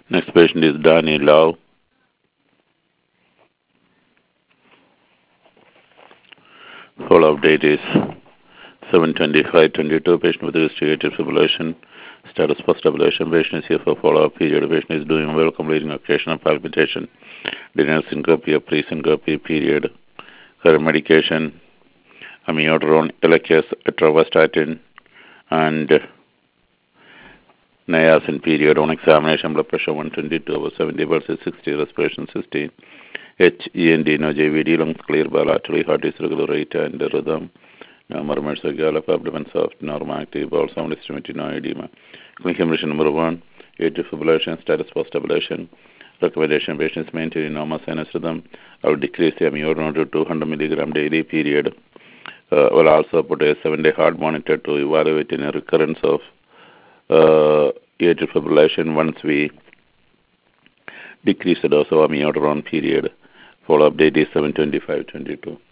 Next patient is Danny Lau. Follow-up date is 7/25/22. Patient with restricted fibrillation. Status post-ablation. Patient is here for follow-up period. Patient is doing well, completing occasional palpitation. Renal syncope or pre-syncope period. Current medication, amiodarone, Eliquis, atorvastatin, and niacin period. On examination, blood pressure 122/70 versus 60, respiration 16. HEND, no JVD, lungs clear bilaterally, heart is regular rate and rhythm. No murmurs or gallop, abdomen soft, normal active, bowel sound estimated, no edema. Clinical impression number 1, atrial fibrillation, status post-ablation. Recommendation: patients maintaining normal sinus rhythm. I will decrease the amiodarone to 200 milligram daily period. Will also put a 7-day heart monitor to evaluate any recurrence of atrial fibrillation once we decrease the dose of amiodarone period. Follow-up date is 7/25/22.